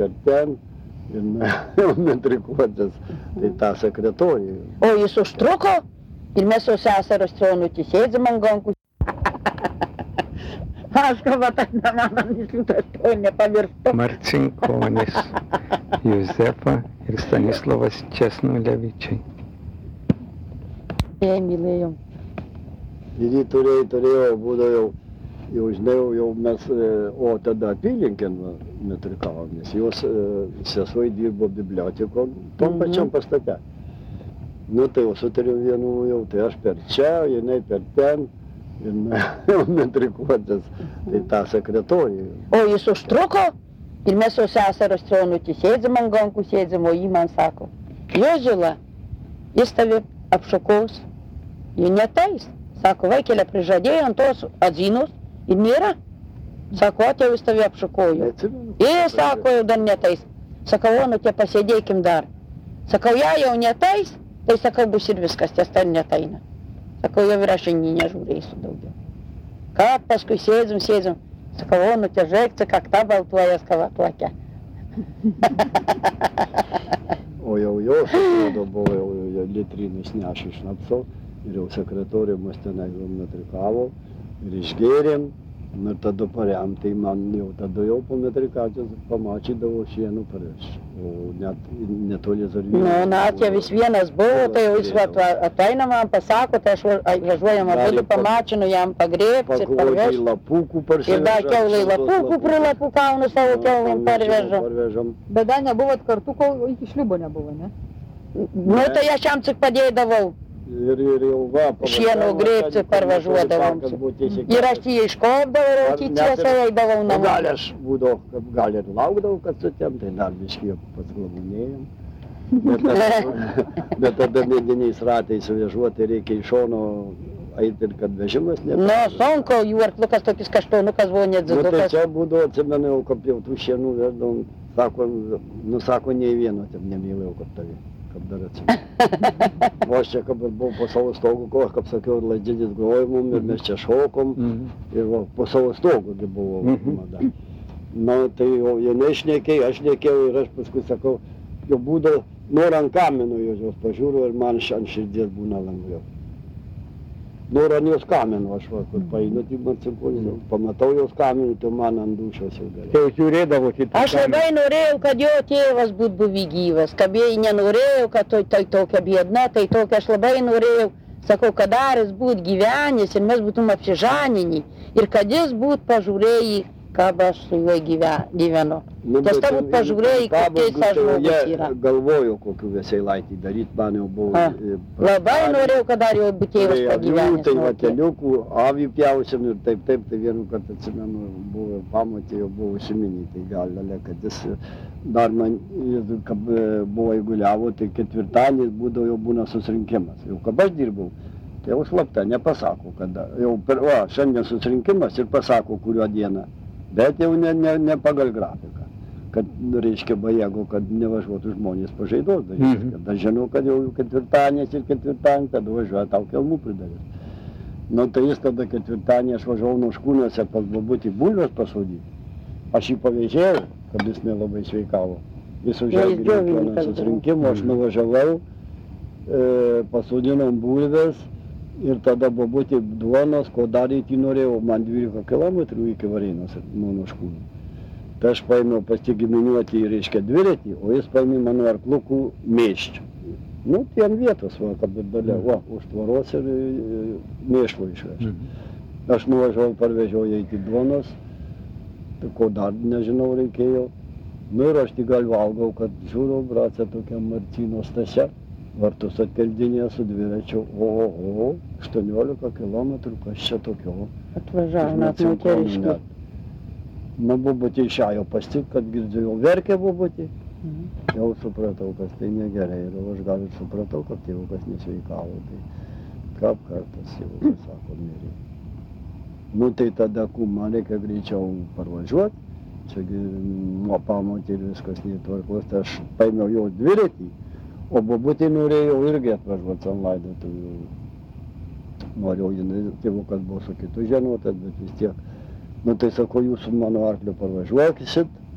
per ten ir metrikuotis, tai tą sekretoriją. O jis užtruko ir mes jau seseros Tronutį sėdėm ant gankų. Aš kalba, tai man išliūtas to nepavirsto. Marcinkonis, Juzefa ir Stanislavas Česnulevičiai. Jei mylėjom. Ir jį turėjau, būdavo jau žinai, jau mes, o tada apylinkėn metrikavom, nes jos sesuo dirbo bibliotekon, tom pačiam pastate. Nu, tai jau sutariau vienu jau, tai aš per čia, jinai per ten, ir metrikuotis, tai tą sekretoriją. O jis užtruko ir mes jau seseros Tronutį sėdėm ant gankų, o jį man sako, Jozila, jis tave apšokos, jį neteis. Sako, vaikėlė prižadėjo ant tos atzinos ir nėra. Sako, atėjau jis tave apšokojo. Ir sako, jau dar neteis. Sakau, nu, tie pasėdėkim dar. Sakau, jau neteis, tai sakau, bus ir viskas, ties ten neteina. Sakau, jau ir aš šiandien nežiūrėsiu daugiau. Ką, paskui sėdėm. Sakau, nu, tie žaigti, kak ta baltuoja skavatuokia. O jau jos, atrodo, buvo jau litrinis nešė iš napso. Ir jau sekretorių mus tenai metrikavo ir išgėrėm, ir tada parem, tai man jau tada jau po metrikacijos pamačydavo šienų prieš, o net netoli Zarvyno. Nu, Natė vis vienas buvo, tai jau jis ateina man, pasako, tai aš važiuojam abudu pamačinu, jam pagrėbs ir parveš. Lapukų parsivežam. Ir dar keulai lapukų prilapukaunu savo keulėm parvežam. Bet dar nebuvot kartu, kol iki šliubo nebuvo, ne? Nu, tai aš jam tik padėdavau. Ir jau va, šienų grėbti parvažiuodavom. Ir aš jį iškopdavau, raukyčias eidavau namo. Gal aš būdavau, gal ir laukdavau, kad su tiem, tai dar biškį pasklavunėjom. Bet tada mediniais ratais vežuoti reikia iš šono eiti ir kad vežimas nebūtų. Nu, sunku, jų arkliukas tokis kaštonukas buvo nedzidukas. Nu, tai čia būdavo, atsimenu, kaip jau tų šienų veždavom, sako, nei vieno ten nemylėjau, kaip tavį. Kaip dar atsimenu. O aš čia, kaip buvau po savo stogu, kaip sakiau, laidžinis grojimum ir mes čia šokom. Ir po savo stogu buvo mada. Na, tai jau jinai šnekėjo, aš šnekėjau ir aš paskui sakau, jau būdavo, nori ant kamino jos pažiūriu ir man ant širdies būna lengviau. Nori ant jos kamino, aš kur paeinu, tai man simpulį, pamatau jos kamino, tai man ant dušios jau gerai. Tai žiūrėdavo kitą. Aš labai norėjau, kad jo tėvas būtų buvę gyvas, kad jie nenorėjau, kad tai tokia biedna, tai tokia aš labai norėjau, sakau, kad dar jis būtų gyvenęs ir mes būtum apsižaninį ir kad jis būtų pažiūrėjai, kaip aš su juo gyvenu. Ties ta būtų pažiūrėjai, kokiais aš žmogus yra. Galvojau, kokiu Veseilaitį daryti, man jau buvo... Labai norėjau, kad dar jau būtų tėvas pagyvenęs. Tai vateliukų, avį pjausim ir taip, tai vienu kartą atsimenu, buvo pamatė, jau buvo užsiminį, tai gal, kad jis dar man, kaip buvo įguliavo, tai ketvirtadienis būdavo jau būna susirinkimas. Jau kaip aš dirbau, tai jau slapta, nepasako, kada. Jau šiandien susirinkimas ir pasako, kuriuo dieną. Bet jau ne pagal grafiką, kad, reiškia, jeigu, kad nevažiuotų žmonės pažaidos daryti. Kad aš žinau, kad jau ketvirtadienis ir ketvirtadienis, tada važiuoja tau kelmų pridarys. Nu, tai jis tada ketvirtadienį aš važiavau nuo Škūniuose pas babutį bulvės pasodyti. Aš jį pavežėjau, kad jis nelabai sveikavo. Jis užėjo susirinkimo, aš nuvažiavau, pasodinom bulvės. Ir tada babutė duonos, ko daryti norėjau, man 12 kilometrų iki Varėnos nuo Škūnų. Tai aš paėmiau pastigiminuoti, reiškia, dviratį, o jis paėmė mano arklukų mėščių. Nu, ten vietos, kad dalia, už tvaros ir mėšlo išvežti. Aš nuvažiavau, parvežiau iki duonos, ko dar nežinau reikėjo. Nu ir aš tik gal valgau, kad žiūrau, bratsė tokia Martyno Stasia. Vartus atkeldinėje su dviračiu, 18 kilometrų, kas čia tokio. Atvažiavo, net moteriškai. Nu, bubutė išėjo pastik, kad girdėjau, verkė bubutė. Jau supratau, kas tai negerai ir aš gal ir supratau, kad tėvukas nesveikavo. Tai kaip kartas tėvukas sako, mirė. Nu, tai tada, man reikia greičiau parvažiuoti. Čiagi nuo pamatė ir viskas netvarkos, tai aš paėmiau jo dviratį. O babutė norėjau irgi atvažiuoti ant laidotuvių. Norėjau, tėvukas buvo su kitu ženotas, bet vis tiek. Nu tai sakau, jūs su mano arkliu parvažiuokit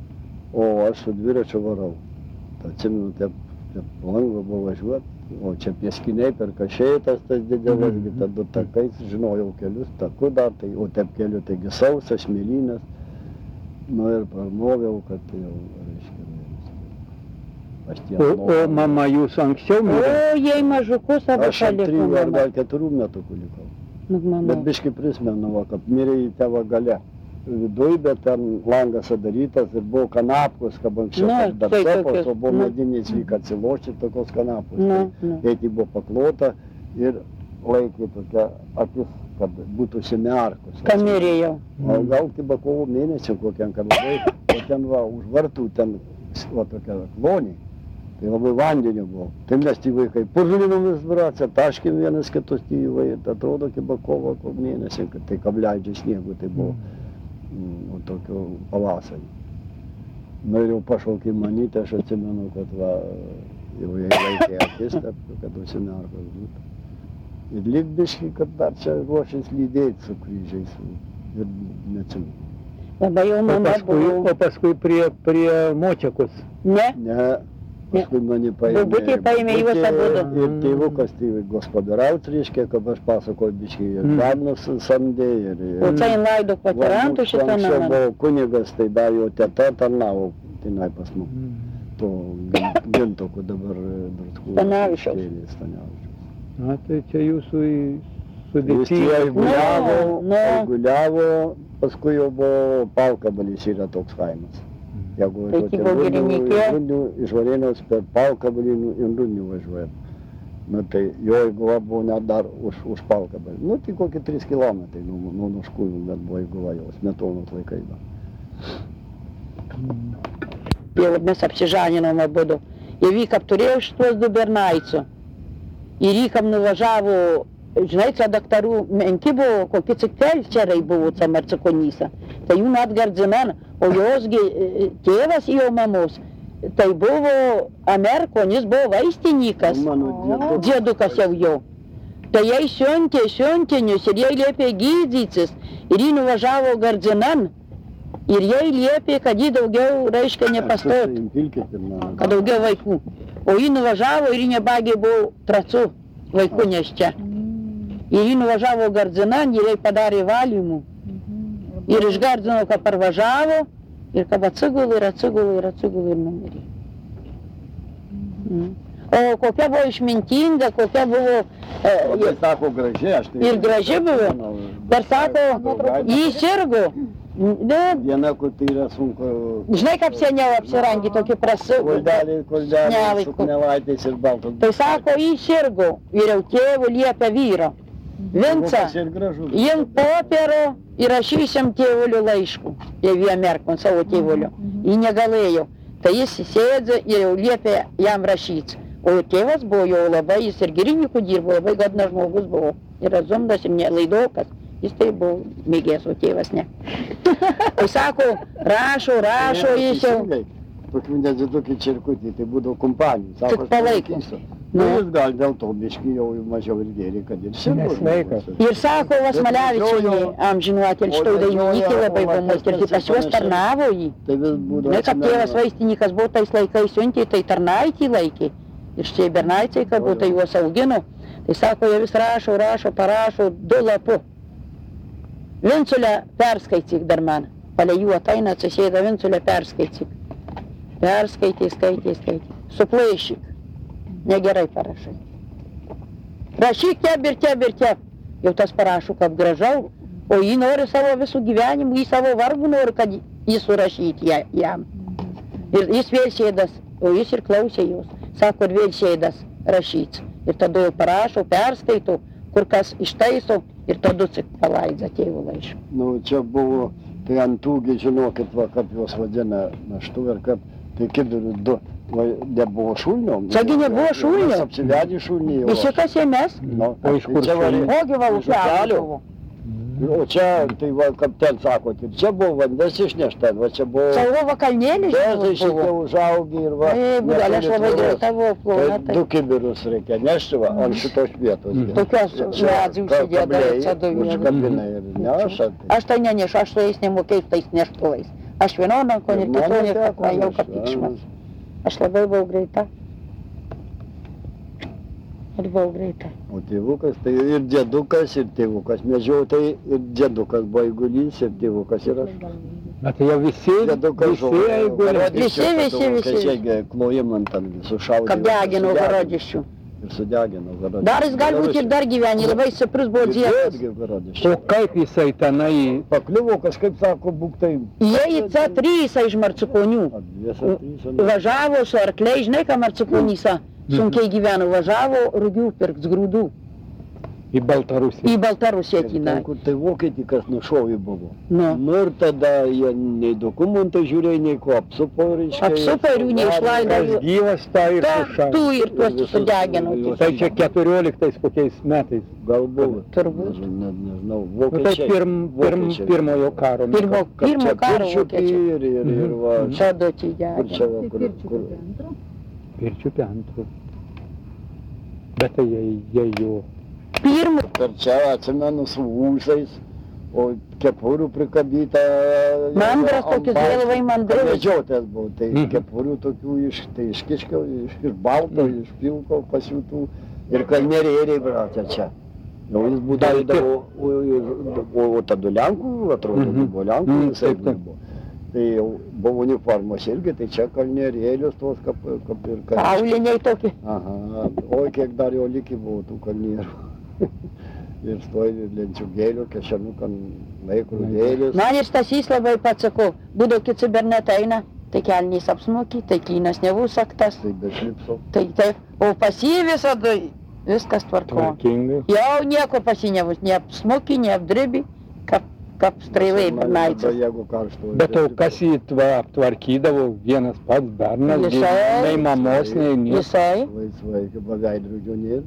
o aš su dviračiu varau. Atsimenu, taip lengva buvo važiuoti, o čia pieskiniai per Kašėtas tas didelis, tada takais, žinojau kelius, taku dar, tai, o taip keliu, taigi sausas, smėlynas, nu ir parmoviau, kad jau, reiškia, aš tiek O mama jūsų anksčiau mirė? O, jei mažukus abu aš ant 3 paliko ar mama. gal 4 metų likau. Nu, Bet mama. biškai prisimenu, va, kad mirė į tėvą gale. Viduj, bet ten langas adarytas ir buvo kanapkos, kaip anksčiau, Nu, dar tai sopos, tokios, o buvo nu. mediniais vyk atsilošti tokios kanapkos. Nu, nu. Tai buvo paklota ir laikė tokia akis, kad būtų semerkus. Ką mirėjau. O gal kaip kovo mėnesį kokiam, kad labai, o ten va, už vartų ten, va, tokia klonė, tai labai vandenio buvo. Tai mes tie vaikai purlinom braciją, taškėm vienas kitus tyvai, atrodo kaip kovo mėnesį, kad tai kableidžia sniegu, tai buvo. O tokio pavasarį. Nu ir jau pašaukė mamytę, aš atsimenu, kad va, jau jai laikė akis, kad užsimerkos būtų. Ir lyg biškai, kad dar čia ruošės lydėti su kryžiais ir neatsimenu. Labai jau mama buvo. O paskui prie Močiakos. Ne, Ne, paskui mane paėmė. Bobutė paėmė juos abudu. Ir tėvukas, tai gospodaraut, reiškia, kad aš pasakoju biškai ir varnus samdė ir... o čia į laido kvaterantų šitą Anksčiau namą. buvo kunigas, tai dar jo teta tarnavo tenai pas mus. To gintoko dabar Stanavičiaus. Stanavičiaus. Na, tai čia jūsų Jis sudėtyje. čia guliavo, Nu. guliavo, paskui jau buvo Palkabalys yra toks kaimas. Jeigu Tai važiuoti buvo Girininkė. Rudnių, iš Varėnos per Palkabalį ir Rudnių važiuojam. Nu tai jo įguva buvo net dar už Palkabalį. Nu tai kokie 3 kilometrai nuo Nuškūnų, bet buvo įguva jau, Smetonos laikai dar. Jau mes apsižaninom abudu. Ir vykap turėjau šitos 2 bernaico. Ir vykam nuvažiavo, žinai, čia daktarų menki buvo, kokie tik felčerai buvo čia Marcikonyse. Tai jų net gardzimen, o josgi tėvas jo mamos, tai buvo Amerikonis, buvo vaistininkas, Mano diedukas jau. Tai jai siuntė siuntinius ir jai liepė gydytis. Ir jį nuvažiavo gardzimen. Ir jai liepė, kad jį daugiau, reiškia, nepastot, kad daugiau vaikų. O jį nuvažiavo ir jį nebagė buvo tracu vaikų nes čia. Ir jį nuvažiavo gardzinan, ir jai padarė valymų. Ir iš gardzino, kad parvažiavo, ir kad atsigulė ir numirė. O kokia buvo išmintinga, kokia buvo... Labai sako gražiai, aš tai... Ir graži buvo. Dar sako, jį sirgo. Viena, kur tai yra sunku... Žinai, kaip seniau apsirangi, tokį prasu... Koldeliai, Nelaikų. suknelaitės ir baltos. Tai sako, jį sirgo. Ir jau tėvų liepia vyro. Vinca, Ir gražu. jiem popierą įrašysim tėvulių laiškų. Jie Amerikon savo tėvulių. Jį negalėjo. Tai jis sėdė ir jau liepė jam rašyti. O tėvas buvo jau labai, jis ir Girininkų dirbo, labai gadnas žmogus buvo. Ir azumdas, ir nelaidokas. Jis tai buvo mėgės, o tėvas ne. Tai sako, rašo, jis jau... Tokių nedidukį čirkutį, tai būdavo kompanijų. Tik palaiko. Nu, jis gal dėl to biškį jau mažiau ir gėrė, kad ir sirgo. Nesveikas. Ir sako, Vasmalevičienė, amžinų atilštų dainininkė labai buvo moteris, ir pas juos tarnavo jį. Tai vis būdavo... Ne, kad tėvas vaistininkas buvo tais laikais siuntė, tai tarnaitį laikė. Ir štai bernaičiai, kad buvo, tai juos augino. Tai sako, jie vis rašo, parašo 2 lapu. Vinculę perskaityk dar man. Palei jų ateina, atsisėda Vinculę perskaityk. Perskaitė. Suplaišyk. Negerai parašai. Rašyk teb. Jau tas parašo, kad gražau. O jį nori savo visų gyvenimų, jį savo vargų nori, kad jį surašyti jam. Ir jis vėl sėdas, o jis ir klausė jos. Sako, ir vėl sėdas rašyti. Ir tada jau parašo, perskaito, kur kas ištaiso ir tada tik palaidza tėvų laišką. Nu, čia buvo, tai antūgiai, žinokit, va, kaip juos vadina naštų ir kaip, tai kidurių 2, va, nebuvo šulnio. Čiagi nebuvo šulnio. Mes apsivedė šulnį jau. Įsikasė mes. Nu, O iš kur čia šulniai? Ogi va upelio buvo. O čia, tai va, kaip ten sakot, ir čia buvo vandens išnešta, va čia buvo... Sauvo kalnėlį Bezai žinot šitie buvo. užaugę ir va... Ei, būdelė, aš labai greita buvo plona. Tai 2 kibirus reikia nešti, va, ant šitos vietos. Tokios medžių užsidėdavo, čia 2 vietos. Užkabina ir neša. Aš tai nenešu, aš su jais nemokėjau tais neštuvais. Aš vienon ranko ir Mano kitonė, teko, kad jau aš, kapikšmas. Aš labai buvau greita. Ir buvau greita. O tėvukas, tai ir dėdukas, ir tėvukas medžiotojai, ir dėdukas buvo eigulys, ir tėvukas ir aš. Bet jau visi Dėdukas eigulė. Visi. Čia klojimant ten sušaudė. Kad degino Garodiščių. Ir sudegino Garodiščių. Dar jis galbūt ir dar gyvenė, labai stiprus buvo dziekas. O kaip jisai tenai? Pakliuvo kažkaip, sako, būktai. Jie į C3 iš Marcikonių. Važiavo su arkliai, žinai, ką Marcikonyse sunkiai gyveno, važiavo rugių pirks grūdų. Į Baltarusiją. Į Baltarusiją atina. Kur tai vokietį, kas nušovė buvo. Nu. Nu ir tada jie nei dokumentai žiūrėjo, nei ko apsupo, reiškia. Apsupo ir jų neišlaidė. Tas gyvas tą ir Tu sušaudė. ir tuos sudegino. Tai čia 14 kokiais metais. Galbūt. Turbūt. Nežinau, Nu, tai vokiečiai. pirmojo karo. Pirmo karo vokiečiai. Ir va. Tada čia Kur degino. čia va, kur. Pirčiupė antru. Bet tai jie jo. Pirmo. Per čia atsimenu su ūsais, o kepurių prikabyta. Mandras tokius vėlavai mandras. Medžiotojas buvo, tai kepurių tokių iš kiškio, iš balto, iš pilko pasiūtų ir kalnerėriai, bratė, čia. Jau jis būdavo, o tada Lenkų, atrodo, buvo Lenkų, jisai buvo. Tai jau buvo uniformos irgi, tai čia kalnerėlius tos kaip ir kalnerėlius. Auliniai tokie. Aha, oi kiek dar jau likę buvo tų kalnierų. Ir stoji lenciūgėlių, kešenukam laikrodėlis. Man ir Stasys labai pats sako, būdavo kiti bernetai eina, tai kelnys apsmoky, tai klynas nevusaktas. Tai be šlipso. Tai taip, o pas jį visada viskas tvarko. Tvarkingai. Jau nieko pas jį nebus, nei apsmoky, nei apdribi, kaip strailai bernaicas. Jeigu karšto. Bet o kas jį aptvarkydavo, vienas pats bernas, Jisai. nei mamos, nei nieko. Jisai. Laisvai, kaip veidrodžio nėr.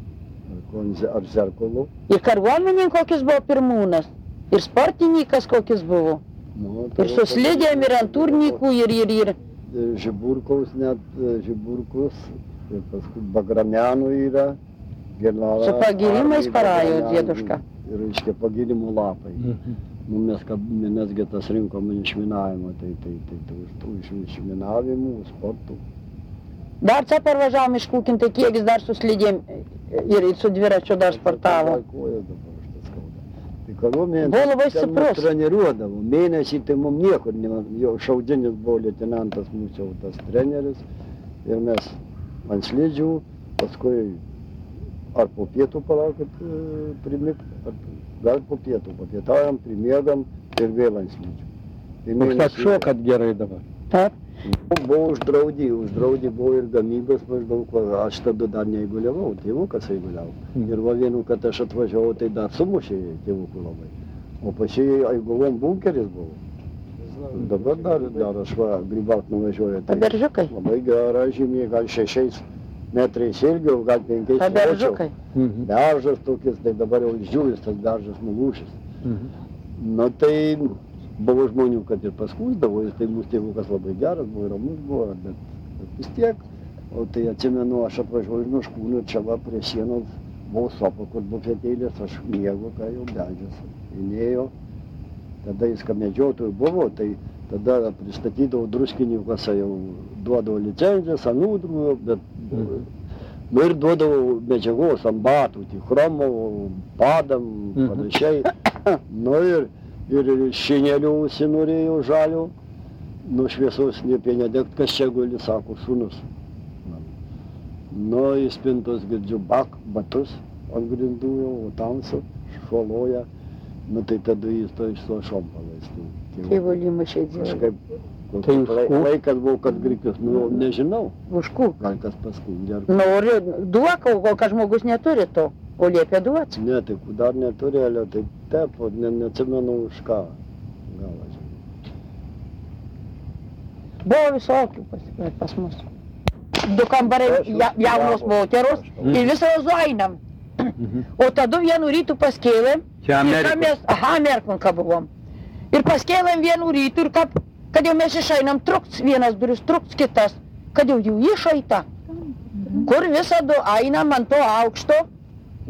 Ar zerkolų. Ir kariuomenėj kokis buvo pirmūnas. Ir sportininkas kokis buvo. Nu, Ir su slidėm, ir ant turnykų, ir. Žiburkaus net, žiburkus. Ir paskui Bagramianų yra. Su pagyrimais parajo dėduška. Ir reiškia pagyrimų lapai. Nu, mesgi tas rinkom išminavimą, tai už tų išminavimų, sportų. Dar čia parvažiavom iškūkinti, kiekis dar su slidėm ir su dviračiu dar sportavo. Tai kariuomenė Buvo labai stiprus. treniruodavo. Mėnesį tai mums niekur, jau šaudinis buvo leitenantas mūsų jau tas treneris. Ir mes ant slidžių, paskui ar po pietų palaukit primigt, gal po pietų papietaujam, primiegam ir vėl ant slidžių. Užtat šokat gerai dabar. Taip. Buvo uždraudė buvo ir gamybos maždaug, aš tada dar neįguliavau, tėvukas įguliavo. Ir va vienu, kad aš atvažiavau, tai dar sumušė tėvukų labai. O pačiai įgulom bunkeris buvo. Dabar dar aš va grybaut nuvažiuoju. Tai Paberžiukai. labai gera žymė, gal 6 metrais ilgiau, gal 5 Paberžiukai. Beržas tokis, tai dabar jau išdžiūvis tas beržas nulūšis. Nu tai buvo žmonių, kad ir paskūsdavo, tai mūsų tėvukas labai geras buvo, ramus buvo, bet vis tiek. O tai atsimenu, aš atvažiuoju nuo Škūnų, čia va prie sienos buvo sopa, kur bufetėlės, aš miegu, ką jau beldžias. Įnėjo, tada jis ką medžiotojų buvo, tai tada pristatydavo druskininkose, jau duodavo licencijas, anūdrų, bet nu ir duodavo medžiagos ant batų, tai chromo, padam, panašiai. Nu ir šinelių užsinorėjo žalių, nu šviesos liepė nedegt, kas čia guli, sako, šunus. Nu, į spintos girdžiu batus ant grindų jau, o tamsu, šuoloja. Nu, tai tada jis to iš to šompalais. Tėvo limušiai dzėlė. Kažkaip, laikas buvo, kad grikius, nu, nežinau. Užkų. Gal kas paskundė. Noriu, duok, kol kas žmogus neturi to, o liepia duoti. Ne, tai dar neturėjo, tai taip, neatsimenu už ką. Gal aš. Buvo visokių pas mus. Du kambariai jaunos moteros ir visą zuainam. O tada vienu rytų paskėlėm. Čia Amerikos. Aha, Amerikonka buvom. Ir paskėlėm vienu rytų ir kad jau mes išeinam, truks vienas duris, truks kitas, kad jau jų išeita. Kur visada einam ant to aukšto,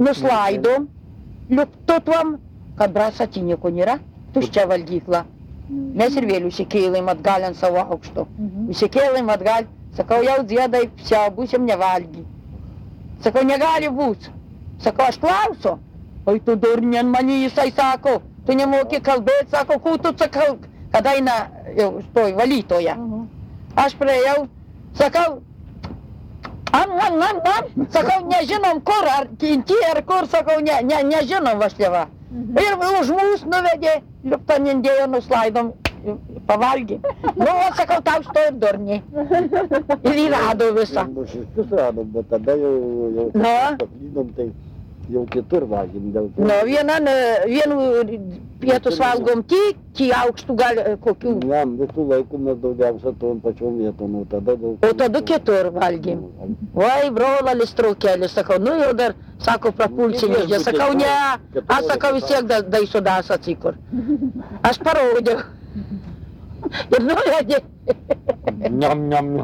nuslaidom, liuptutuom, kad brasati nieko nėra, tuščia valgykla. Mes ir vėl užsikėlėm atgal ant savo aukšto. Užsikėlėm atgal, sakau, jau dziedai, būsim nevalgy. Sakau, negali būt. Sakau, aš klausiu. Oi, tu durnien mani, jisai sako, tu nemoki kalbėti, sako, ko tu sakau, kad eina jau toj valytoje. Aš priejau, sakau, sakau, nežinom kur, ar kinti, ar kur, sakau, nežinom vašliava. Ir už mūsų nuvedė, liuptan indėjo, nuslaidom, pavalgė. Nu, sakau, tau sto ir durniai. Ir įrado visą. Nušiškus radom, bet tada jau paklydom, tai jau kitur valgym dėl to. Nu, vienu pietus valgom tik aukštų gal kokių. Ne, visų laikų mes daugiausia tom pačiom vietom, o tada daug. O tada kitur valgym. Vai, brolalis traukelis, sakau, nu jau dar, sako, prapulsinės, jie sakau, ne, aš sakau, vis tiek daisodas atsikur. Aš parodžiau. Ir nuvedė. Niam.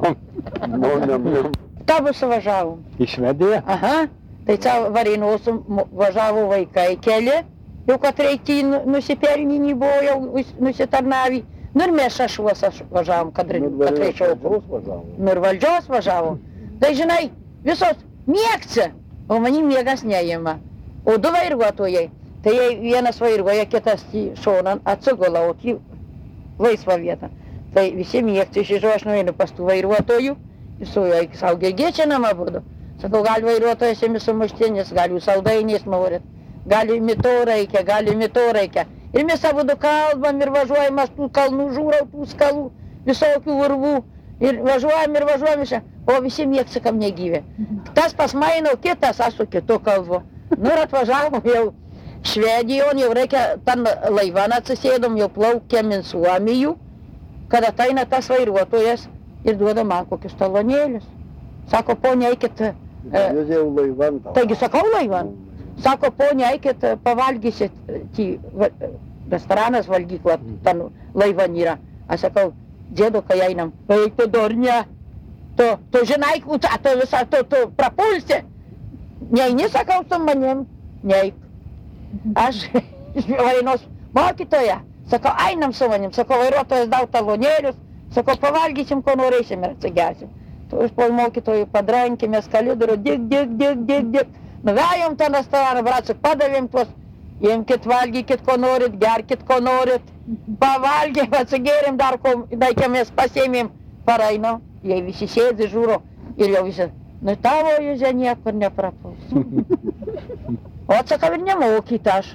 Ką bus važiavom? Išvedė? Aha. Tai čia Varinos važiavo vaikai keli, jau kad reikti nusipelninį buvo, jau nusitarnavį. Nu ir mes šašuos važiavom, kad reičiau. Nu ir valdžios važiavo. Tai žinai, visos mėgsi, o manim mėgas neima. O du vairuotojai. Tai vienas vairuoja, kitas į šoną atsigula, o į laisvą vietą. Tai visi mėgsi, iš aš nueinu pas tų vairuotojų, ir su juo savo gergėčianam abudu. Sakau, gal vairuotojas jums sumuštinis, gal jūs saldainės norit, gal mito reikia. Ir mes abudu kalbam ir važiuojam, aš tų kalnų žiūrau, tų skalų, visokių urvų. Ir važiuojam čia, o visi mėgsi, kam negyvė. Tas pas maino kitas, aš su kitu kalbu. Nu ir atvažiavom jau Švedijon, jau reikia, ten laivan atsisėdom, jau plaukėm į Suomijų, kad ateina tas vairuotojas ir duoda man kokius talonėlius. Sako, ponia, eikit. Taigi sakau laivan. Sako, ponia, eikit, pavalgysit, restoranas valgykla, ten laivan yra. Aš sakau, dėdu, kai einam, eik, tu dorne, tu žinai, tu visą, tu prapulsi. Neini, sakau, su manim, neik. Aš Varinos mokytoja, sakau, einam su manim, sakau, vairuotojas daug talonėlius, sakau, pavalgysim, ko norėsim ir atsigersim. Tu iš po mokytojų padrankėmės kalidorių, dik. Nuvėjom ten restoraną, bratsuk, padavėm tuos, imkit, valgykit, ko norit, gerkit, ko norit. Pavalgėm, atsigėrėm, dar ko daikėmės, pasėmėm, parainam, jie visi sėdi, žiūro ir jau visi, nu tavo jūzė niekur neprapuls. O atsakau, ir nemokyta aš.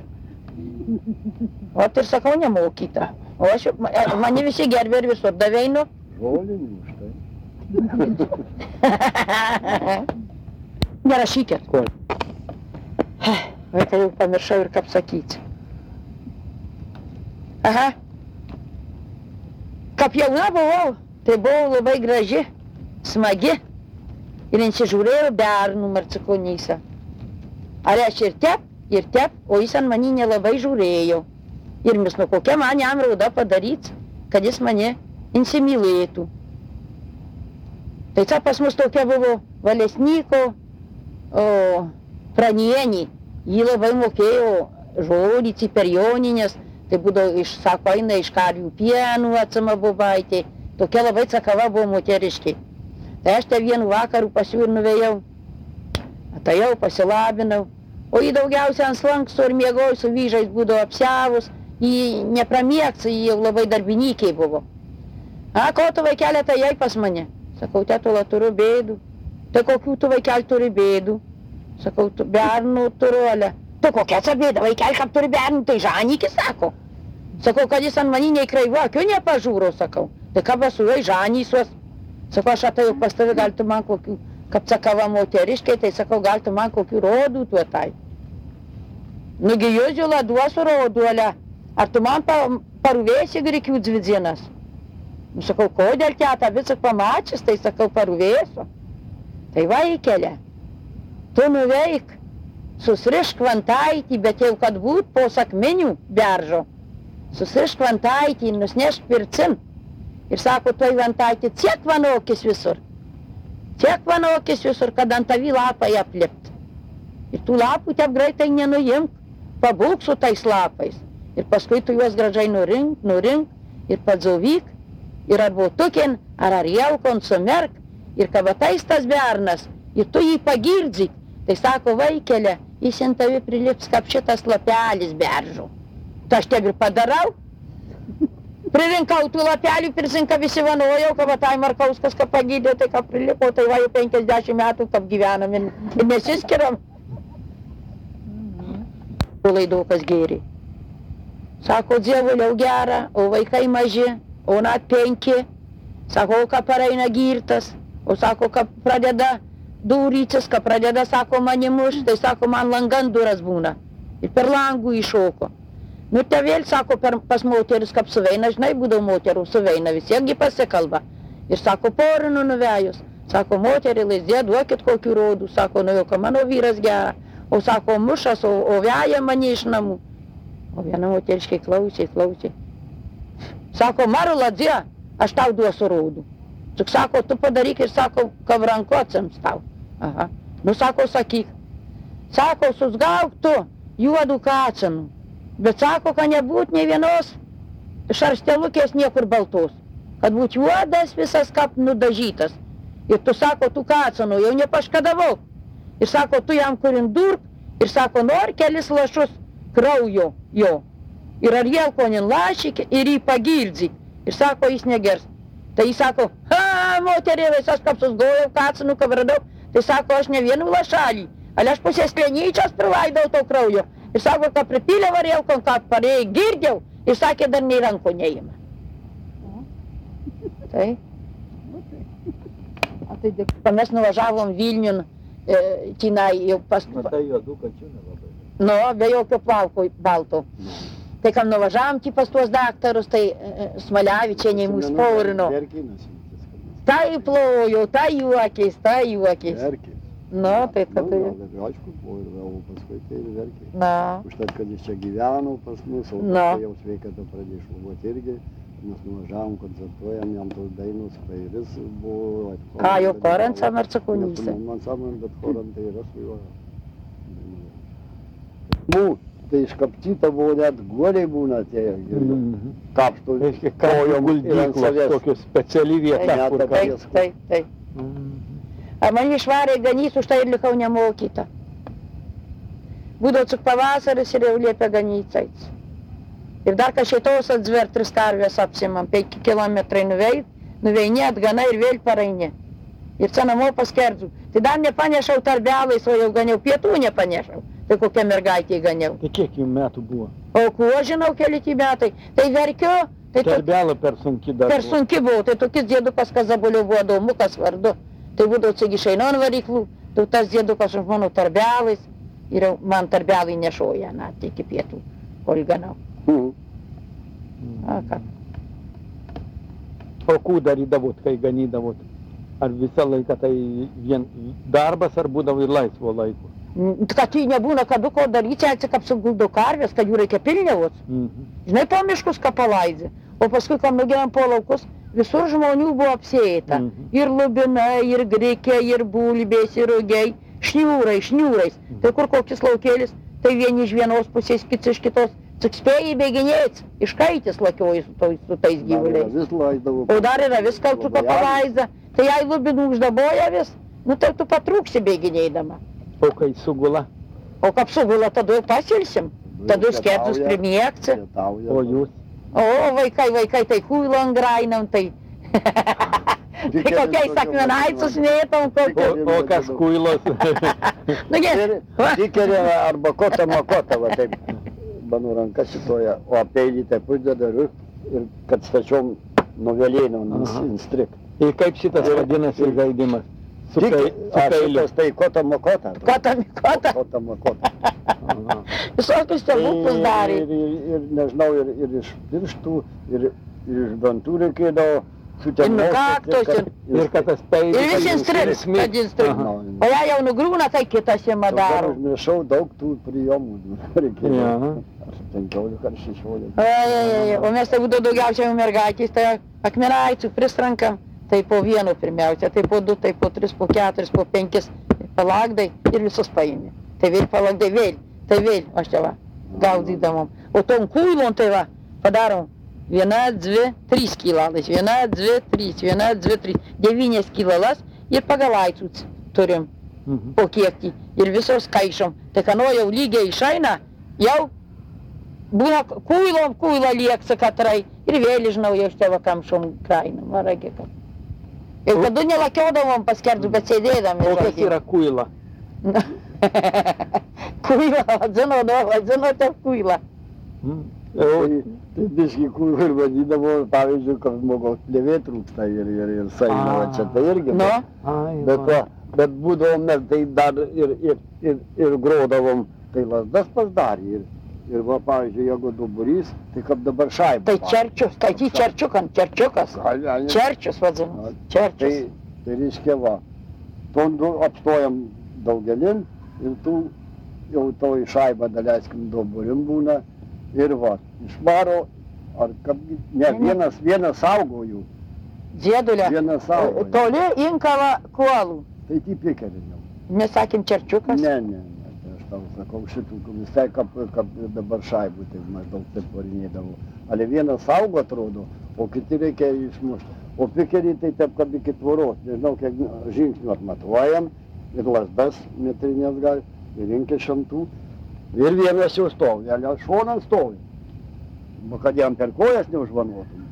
O ir sakau, nemokyta. O aš, mane visi gerbė ir visur daveinu. Žolinį už tai. Nerašykit. Vaikai jau pamiršau ir kaip sakyti. Aha. Kaip jauna buvau, tai buvau labai graži, smagi. Ir įsižiūrėjau bernų Marcikonyse. Ar aš ir tep, o jis ant manį nelabai žiūrėjo. Ir mes nu kokia man jam rauda padaryt, kad jis mane įsimylėtų. Tai čia pas mus tokia buvo Valesnyko Pranienį. Jį labai mokėjo žodį, ciperjoninės, tai būdavo sako, eina iš karvių pienų atsama bobaitė. Tokia labai cakava buvo moteriškai. Tai aš tą vienu vakarų pas jų ir nuvėjau. Atėjau, pasilabinau. O jį daugiausia ant slanksto ir miegojo su vyžais būdavo apsiavus. Jį nepramiegts, jį jau labai darbinykiai buvo. A, ko tu vaikelė tai jai pas mane? Sakau, tetula, turiu bėdų. Tai kokių tu vaikel turi bėdų? Sakau, bernų turiu, ale. Tu kokia čia bėda, vaikel, kaip turi bernų, tai žanykis, sako. Sakau, kad jis ant manį nei kreivų akių nepažiūro, sakau. Tai ką esu, žanysuos. Sakau, aš atėjau pas tave, gal tu man kokių, kaip sakava moteriškai, tai sakau, gal tu man kokių rodų tuo tai. Nugi Juzula duosiu rodų, ale. Ar tu man paruvėsi grikių dvidzinas? Nu, sakau, kodėl teta, visą pamačius, tai sakau, paruvėsiu. Tai vaikelė, tu nuveik, susirišk vantaitį, bet jau kad būt po sakminių beržo. Susirišk vantaitį, nusnešk pircin. Ir sako, toj vantaitį, ciek vanokis visur. Ciek vanokis visur, kad ant tavį lapai aplipt. Ir tų lapų taip greitai nenujimk, pabūk su tais lapais. Ir paskui tu juos gražiai nurink, ir padzovyk, ir ar botukin, ar jelkon sumerk, ir kabatais tas bernas, ir tu jį pagirdzik. Tai sako, vaikelė, jis ant tavi prilips kaip šitas lapelis beržo. Tai aš taip ir padarau. Pririnkau tų lapelių, prisinka visi vanojau, kabatai Markauskas, ką pagydė, tai ką prilipo, tai va jau 50 metų, kaip gyvenam ir nesiskiriam. Laidokas gėri. Sako, dzievuliau gera, o vaikai maži, o net 5. Sako, o ką pareina girtas, o sako, ką pradeda dūrytis, ką pradeda, sako, mani muš, tai sako, man langan duras būna. Ir per langų iššoko. Nu, tėvėl, sako, pas moteris, kaip suveina, žinai, būdavo moterų, suveina, visiegi pasikalba. Ir sako, porinu nuvejus. Sako, moterį laisdė, duokit kokių rodų. Sako, nu jau, ka mano vyras gera. O sako, mušas, o veja mane iš namų. O viena moteriškai klausė. Sako, Marula, dzė, aš tau duosiu rodų. Tik sako, tu padaryk ir sako, kad ranku atsims tau. Aha. Nu, sako, sakyk. Sako, susgauk tu juodų kacinų. Bet sako, kad nebūt nei vienos šarstelukės niekur baltos. Kad būt juodas visas kap nudažytas. Ir tu sako, tu kacinų, jau nepaškadavau. Ir sako, tu jam kurin durk. Ir sako, nori kelis lašus kraujo jo. Ir ar jelkonin lašyk ir jį pagirdzik. Ir sako, jis negers. Tai jis sako, moterėlės, aš kaip susgojau, kacinų, ką radau. Tai sako, aš ne vienų lašalį. Ale aš pusės sklenyčios prilaidau to kraujo. Ir sako, kad pripylė varėlkom, kad parėjai girdėjau. Ir sakė, dar nei ranko neima. Tai. Mes nuvažiavom Vilniun, tenai jau pas... Matai juodų kačiūnų labai. Nu, be jokio plauko balto. Tai kam nuvažiavom pas tuos daktarus, tai Smalevičienė mūsų paurino. Tai plojo, tai juokės. Verkės. Nu, tai kad tai... Aišku, buvo ir vėl paskui tai ir verkė. Na. Užtat, kad jis čia gyveno pas mus, o paskui jau sveikatą pradėjo šlubuoti irgi. Mes nuvažiavom, koncertuojam, jam tos dainos, tai vis buvo... A, jau Korensam ar Cakonysė? Man saman, bet Koran tai yra su juo. Nu, tai iškaptyta buvo net guoliai būna tie kapštulai. Kojo guldyklos, tokios speciali vieta, kur kas. Taip. A man išvarė ganys, už tai ir likau nemokyta. Būdavo cuk pavasaris ir jau liepė ganycais. Ir dar kažkaitos atsver 3 karvės apsimam, 5 kilometrai nuveini atgana ir vėl paraini. Ir čia namo paskerdžiu. Tai dar nepanešau tarbelais, o jau ganiau, pietų nepanešau. Tai kokia mergaitė ganiau. Tai kiek jums metų buvo? O kuo žinau, keliti metai. Tai verkiu. Tarbelą per sunki dar buvo. Per sunki buvo, tai tokis dėdukas Kazabulio buvo Daumukas vardu. Tai būdavo cigi šeinon variklų, tai tas dėdukas už mano tarbelais ir man tarbelai nešoja, net iki pietų, kol ganau. A, ką? O kų darydavot, kai ganydavot? Ar visą laiką tai vien darbas, ar būdavo ir laisvo laiko? Kad tai nebūna, kad ko daryti, atsikap suguldo karvės, kad jų reikia pilniavot. Žinai, po miškus ką palaidzi. O paskui, kam nugėjom po laukus, visur žmonių buvo apsėta. Ir lubinai, ir grikė, ir bulbės, ir rugiai. Šniūrais. Tai kur kokis laukėlis, tai vieni iš vienos pusės, kits iš kitos. Tik spėjai bėginėti, iškaitis lakioji su tais gyvuliais. O dar yra vis kaltuko palaizda. Tai jei lubinų uždaboja vis, nu tai tu patrūksi bėginėdama. O kai sugula? O kaip sugula, tada jau pasilsim. Tada skėtus primiekci. O jūs? O vaikai, tai kuilon grainam, tai... Tai kokiais akmenaitus mėtom, kokiu... O kas kuilos? Nu, gerai. Tikerė arba kota makota, va taip. Mano ranka šitoje, o peilį taip uždedu ir kad stačiom nuvelėnų instrik. Ir kaip šitas vadinasi žaidimas? Su peiliu. Tai kota makota. Kota makota. Visokius stebuklus darė. Ir nežinau, ir iš pirštų, ir iš dantų reikėdavo. Ir nukaktos, ir kad tas peilis... Ir vis instrik, kad instrik. O jei jau nugrūna, tai kitas jama daro. Aš užmiršau daug tų prijomų reikėdavo. Aš 15 ar 16. O mes tai būdavo daugiausiai mergaitės, tai akmenaičių pristrenkam. Tai po 1 pirmiausia, tai po 2, tai po 3, po 4, po 5 palagdai ir visus paėmė. Tai vėl palagdai vėl, aš čia va, gaudydamom. O tom kuilom tai va, padarom 1, 2, 3 kilalas, 1, 2, 3, 1, 2, 3, 9 kilalas ir pagal aicus turim po kiekį ir visos kaišom. Tai kano jau lygiai išeina, jau būna kuila lieksa katrai ir vėl iš naujo iš tėvo kamšom krainam, varagi kad. Ir kada nelakiodavom paskertų, bet sėdėdam. O kas yra kuila? Kuila, žinote kuila. Tai biškai kuilą ir vadydavo, pavyzdžiui, kad žmogaus plėvė trūksta ir sainava čia, tai irgi. Bet būdavom mes, tai dar ir grodavom, tai lasdas pasdarė. Ir va, pavyzdžiui, jeigu duburys, tai kaip dabar šaiba. Tai čerčius, tai čerčiukas. Čerčius vadinu, čerčius. Tai reiškia, va, tu apstojam daugelin ir tu jau to į šaibą daleiskim duburim būna. Ir va, išvaro, ar kaip, ne, vienas saugo jų. Ziedulė, Vienas saugo. toli inkava kuolų. Tai tai pikerinau. Nesakėm čerčiukas? Ne, tai aš tau sakau šitų, visai kaip dabar šaibų, tai maždaug taip varinėdavau. Ale vienas saugo atrodo, o kiti reikia išmušti. O pikerį tai taip, kad iki tvoros, nežinau, kiek žingsnių atmatuojam, ir lasdas metrinės gali, ir rinkė šimtų. Ir vienas jau stovi, ale šonan stovi. Kad jam per kojas neužvanuotum.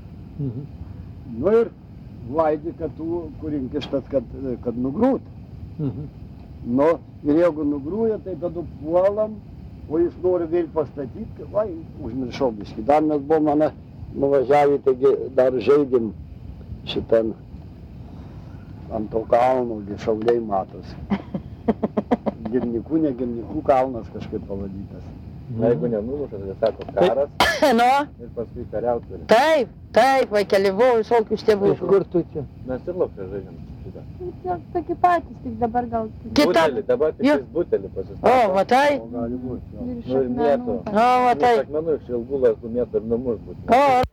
Nu ir vaidi, kad tu kurinkištas, kad nugrūt. Nu, ir jeigu nugrūja, tai tada puolam, o jis nori vėl pastatyti, vai, užmiršau biškį. Dar mes buvom nuvažiavę, taigi dar žaidėm šitam ant to kalno, šauliai matosi. Girnikų, ne Girnikų kalnas kažkaip pavadytas. Jeigu nenumušas, tai sako karas Nu, ir paskui kariaut turi. taip, vaikeli buvo visokių Iš stebuklų. kur tu čia? Mes ir laukia žaidžiam šitą. Tokie patys, tik dabar gal Kita, Butelį, dabar tik Jo. butelį pasistatė. o, matai, O gali būti. ir iš Nu ir akmenų. mėtų. o, matai, Akmenų iš ilgų lasdų mėtų ir numuš būtų. o,